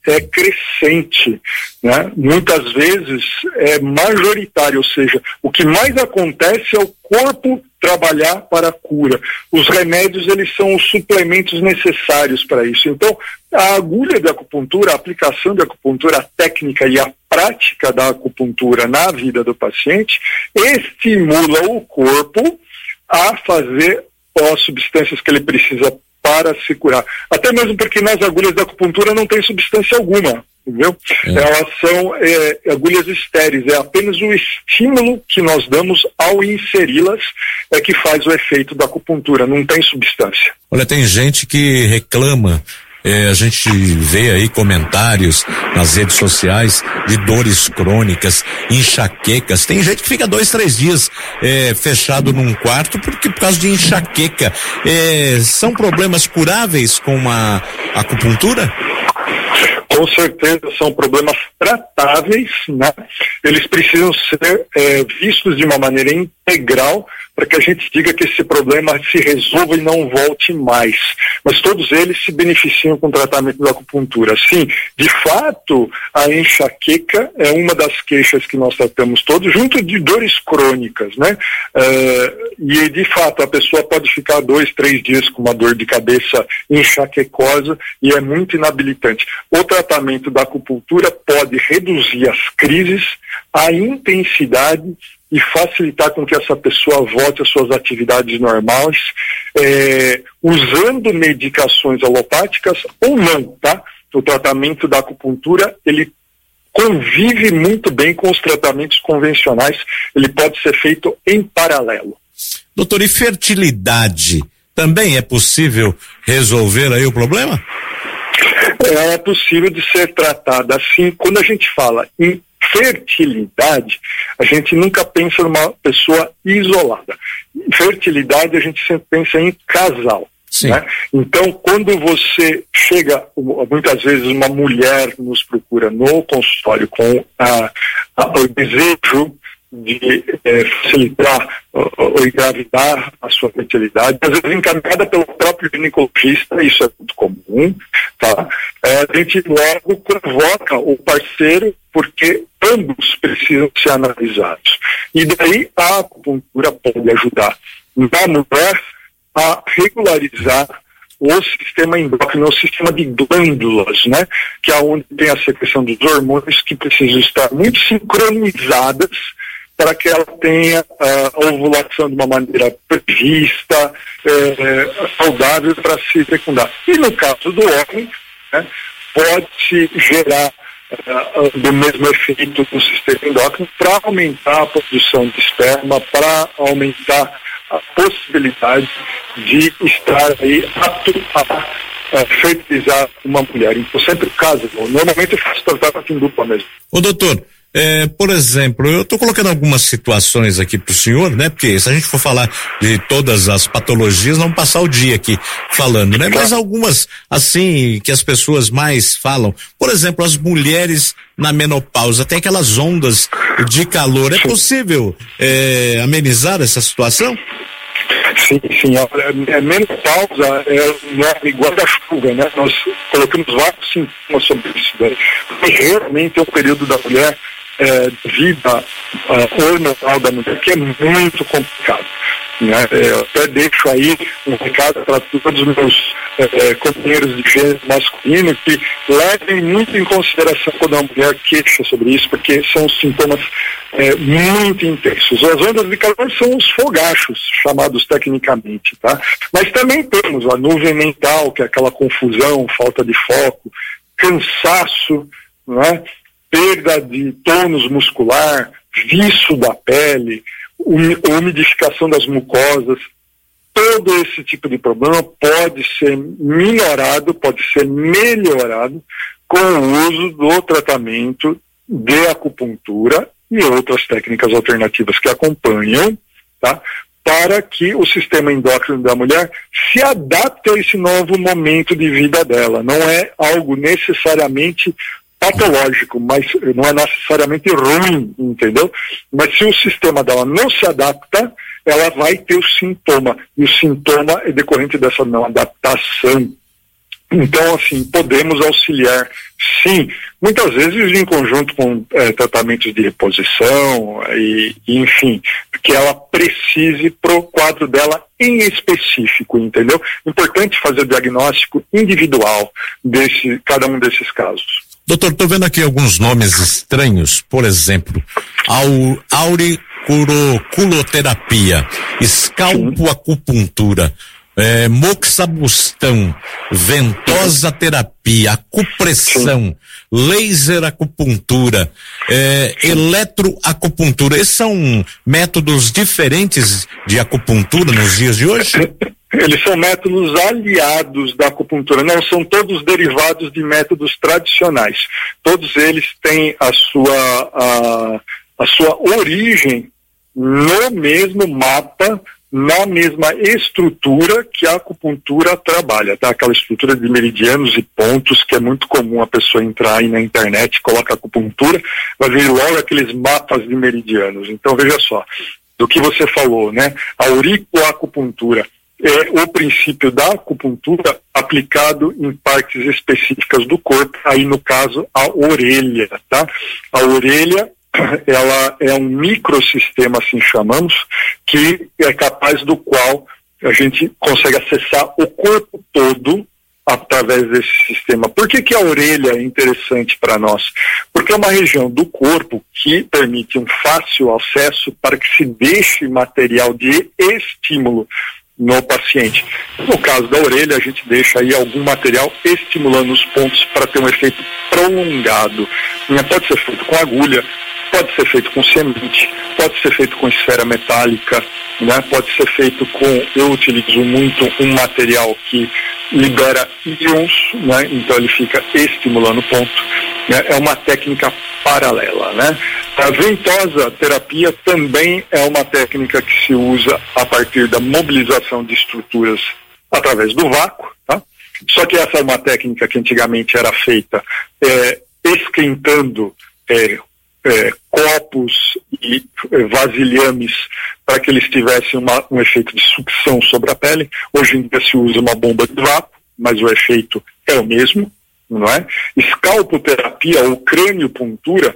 é crescente, né? Muitas vezes é majoritário, ou seja, o que mais acontece é o corpo trabalhar para a cura. Os remédios, eles são os suplementos necessários para isso. Então, a agulha da acupuntura, a aplicação da acupuntura, a técnica e a prática da acupuntura na vida do paciente estimula o corpo a fazer as substâncias que ele precisa para se curar. Até mesmo porque nas agulhas da acupuntura não tem substância alguma, entendeu? É. Elas são é, agulhas estéreis, é apenas o estímulo que nós damos ao inseri-las é que faz o efeito da acupuntura, não tem substância. Olha, tem gente que reclama, é, a gente vê aí comentários nas redes sociais de dores crônicas, enxaquecas. Tem gente que fica dois, três dias é, fechado num quarto porque por causa de enxaqueca. É, são problemas curáveis com uma acupuntura? Com certeza são problemas tratáveis, né? Eles precisam ser é, vistos de uma maneira integral para que a gente diga que esse problema se resolva e não volte mais. Mas todos eles se beneficiam com o tratamento da acupuntura. Sim, de fato, a enxaqueca é uma das queixas que nós tratamos todos, junto de dores crônicas, né? Uh, e, de fato, a pessoa pode ficar dois, três dias com uma dor de cabeça enxaquecosa e é muito inabilitante. O tratamento da acupuntura pode reduzir as crises, a intensidade e facilitar com que essa pessoa volte às suas atividades normais, é, usando medicações alopáticas ou não, tá? O tratamento da acupuntura, ele convive muito bem com os tratamentos convencionais, ele pode ser feito em paralelo. Doutor, e fertilidade também é possível resolver aí o problema? É possível de ser tratada assim. Quando a gente fala em fertilidade, a gente nunca pensa numa pessoa isolada. Em fertilidade, a gente sempre pensa em casal. Né? Então, quando você chega, muitas vezes uma mulher nos procura no consultório com a, a, o desejo de é, facilitar ou, ou engravidar a sua fertilidade, às vezes encaminhada pelo próprio ginecologista, isso é muito comum, tá? É, a gente logo convoca o parceiro porque ambos precisam ser analisados. E daí a acupuntura pode ajudar na mulher a regularizar o sistema endócrino, o sistema de glândulas, né? Que é onde tem a secreção dos hormônios que precisam estar muito sincronizadas para que ela tenha a ovulação de uma maneira prevista, é, saudável para se fecundar. E no caso do homem, né, pode gerar uh, do mesmo efeito no sistema endócrino para aumentar a produção de esperma, para aumentar a possibilidade de estar aí apto a uh, fertilizar uma mulher. Então sempre caso, normalmente eu faço tratamento em dupla mesmo. Ô doutor, É, por exemplo, eu estou colocando algumas situações aqui para o senhor, né? Porque se a gente for falar de todas as patologias, vamos passar o dia aqui falando, né? Mas algumas, assim, que as pessoas mais falam, por exemplo, as mulheres na menopausa, tem aquelas ondas de calor, é possível é, amenizar essa situação? Sim, sim, a, a menopausa é igual da chuva, né? Nós colocamos vários sintomas sobre isso, né? E realmente é um período da mulher, é, de vida uh, hormonal da mulher, que é muito complicado, né? Eu até deixo aí um recado para todos os meus é, companheiros de gênero masculino que levem muito em consideração quando a mulher queixa sobre isso, porque são sintomas é, muito intensos. As ondas de calor são os fogachos, chamados tecnicamente, tá? Mas também temos a nuvem mental, que é aquela confusão, falta de foco, cansaço, né? Perda de tônus muscular, viço da pele, umidificação das mucosas. Todo esse tipo de problema pode ser minorado, pode ser melhorado com o uso do tratamento de acupuntura e outras técnicas alternativas que acompanham, tá? Para que o sistema endócrino da mulher se adapte a esse novo momento de vida dela. Não é algo necessariamente patológico, mas não é necessariamente ruim, entendeu? Mas se o sistema dela não se adapta, ela vai ter o sintoma, e o sintoma é decorrente dessa não adaptação. Então, assim, podemos auxiliar, sim, muitas vezes em conjunto com é, tratamentos de reposição e, e, enfim, que ela precise pro quadro dela em específico, entendeu? Importante fazer o diagnóstico individual desse, cada um desses casos. Doutor, estou vendo aqui alguns nomes estranhos, por exemplo, au, auriculoterapia, escalpoacupuntura, É, moxabustão, ventosa terapia, acupressão, laser acupuntura, é, eletroacupuntura. Esses são métodos diferentes de acupuntura nos dias de hoje? Eles são métodos aliados da acupuntura, não são todos derivados de métodos tradicionais. Todos eles têm a sua, a, a sua origem no mesmo mapa, na mesma estrutura que a acupuntura trabalha, tá? Aquela estrutura de meridianos e pontos que é muito comum a pessoa entrar aí na internet, coloca acupuntura, vai ver logo aqueles mapas de meridianos. Então veja só, do que você falou, né? A auriculoacupuntura é o princípio da acupuntura aplicado em partes específicas do corpo, aí no caso a orelha, tá? A orelha, ela é um microsistema, assim chamamos, que é capaz do qual a gente consegue acessar o corpo todo através desse sistema. Por que que a orelha é interessante para nós? Porque é uma região do corpo que permite um fácil acesso para que se deixe material de estímulo no paciente. No caso da orelha, a gente deixa aí algum material estimulando os pontos para ter um efeito prolongado. Pode ser feito com agulha, pode ser feito com semente, pode ser feito com esfera metálica, né? Pode ser feito com, eu utilizo muito um material que libera íons, né? Então ele fica estimulando o ponto, né? É uma técnica paralela, né? A ventosa terapia também é uma técnica que se usa a partir da mobilização de estruturas através do vácuo, tá? Só que essa é uma técnica que antigamente era feita é, esquentando é, É, copos e é, vasilhames para que eles tivessem uma, um efeito de sucção sobre a pele. Hoje em dia se usa uma bomba de vácuo, mas o efeito é o mesmo, não é? Escalpoterapia ou crâniopuntura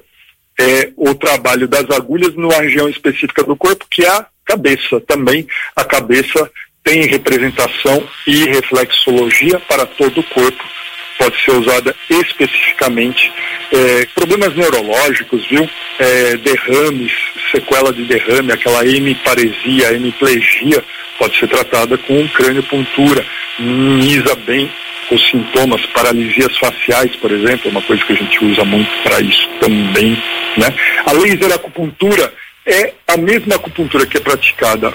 é o trabalho das agulhas numa região específica do corpo, que é a cabeça. Também a cabeça tem representação e reflexologia para todo o corpo. Pode ser usada especificamente é, problemas neurológicos, viu? É, derrames, sequela de derrame, aquela hemiparesia, hemiplegia, pode ser tratada com crâniopuntura. Minimiza bem os sintomas, paralisias faciais, por exemplo, é uma coisa que a gente usa muito para isso também, né? A laser acupuntura é a mesma acupuntura que é praticada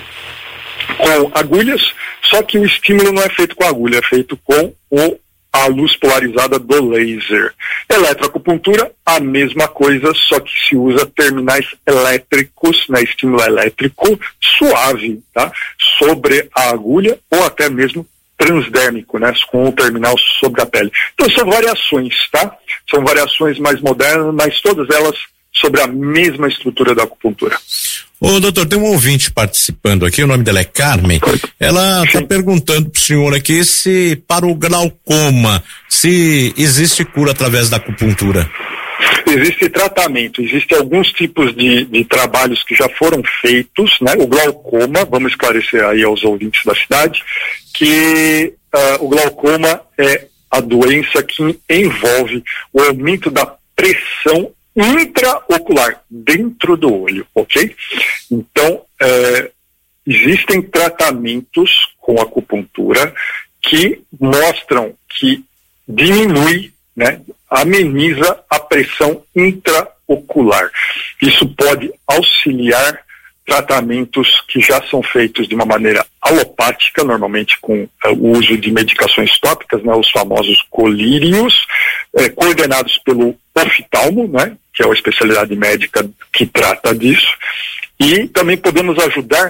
com agulhas, só que o estímulo não é feito com a agulha, é feito com o a luz polarizada do laser. Eletroacupuntura, a mesma coisa, só que se usa terminais elétricos, né, estímulo elétrico suave, tá? Sobre a agulha ou até mesmo transdérmico, né, com o terminal sobre a pele. Então são variações, tá? São variações mais modernas, mas todas elas sobre a mesma estrutura da acupuntura. Ô doutor, tem um ouvinte participando aqui, o nome dela é Carmen, ela está perguntando pro senhor aqui se para o glaucoma, se existe cura através da acupuntura. Existe tratamento, existem alguns tipos de, de trabalhos que já foram feitos, né? O glaucoma, vamos esclarecer aí aos ouvintes da cidade, que uh, o glaucoma é a doença que envolve o aumento da pressão intraocular, dentro do olho, ok? Então, é, existem tratamentos com acupuntura que mostram que diminui, né, ameniza a pressão intraocular. Isso pode auxiliar tratamentos que já são feitos de uma maneira alopática, normalmente com uh, o uso de medicações tópicas, né, os famosos colírios, eh, coordenados pelo oftalmo, né, que é a especialidade médica que trata disso, e também podemos ajudar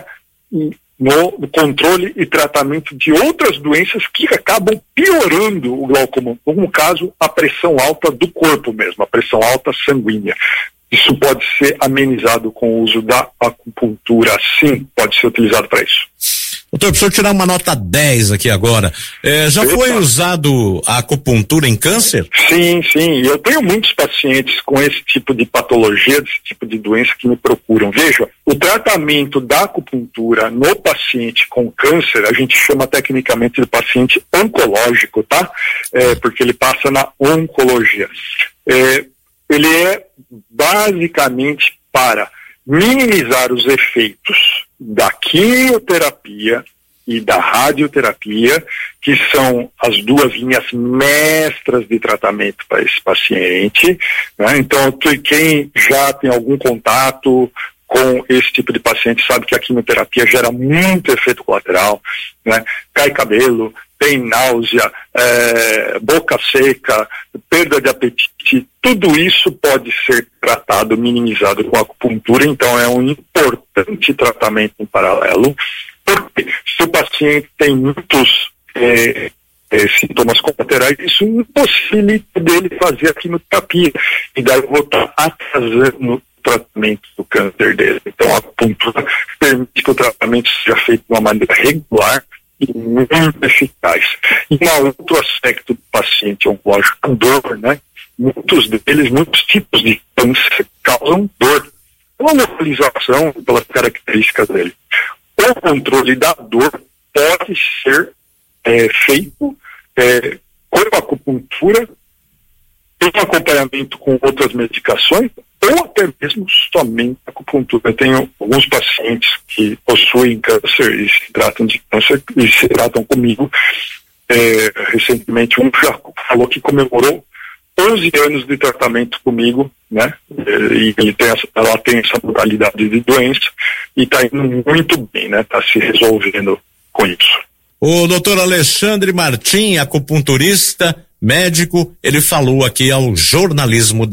no controle e tratamento de outras doenças que acabam piorando o glaucoma, como caso a pressão alta do corpo mesmo, a pressão alta sanguínea. Isso pode ser amenizado com o uso da acupuntura, sim, pode ser utilizado para isso. Doutor, preciso tirar uma nota dez aqui agora. É, já Epa. foi usado a acupuntura em câncer? Sim, sim. Eu tenho muitos pacientes com esse tipo de patologia, desse tipo de doença que me procuram. Veja, o tratamento da acupuntura no paciente com câncer, a gente chama tecnicamente de paciente oncológico, tá? É, porque ele passa na oncologia. É, ele é basicamente para minimizar os efeitos da quimioterapia e da radioterapia, que são as duas linhas mestras de tratamento para esse paciente, né? Então, quem já tem algum contato com esse tipo de paciente sabe que a quimioterapia gera muito efeito colateral, né? Cai cabelo, tem náusea, é, boca seca, perda de apetite, tudo isso pode ser tratado, minimizado com a acupuntura, então é um importante tratamento em paralelo, porque se o paciente tem muitos é, é, sintomas colaterais, isso impossibilita dele fazer a quimioterapia, e daí eu vou estar atrasando o tratamento do câncer dele. Então a acupuntura permite que o tratamento seja feito de uma maneira regular e muito eficaz. E um outro aspecto do paciente oncológico, a dor, né? Muitos deles, muitos tipos de câncer causam dor, pela localização, pelas características dele. O controle da dor pode ser é, feito é, com a acupuntura, em acompanhamento com outras medicações, ou até mesmo somente acupuntura. Eu tenho alguns pacientes que possuem câncer e se tratam de câncer e se tratam comigo. É, recentemente um já falou que comemorou onze anos de tratamento comigo, né? E ele tem essa, ela tem essa modalidade de doença e está indo muito bem, né? Está se resolvendo com isso. O doutor Alexandre Martim, acupunturista, médico, ele falou aqui ao jornalismo da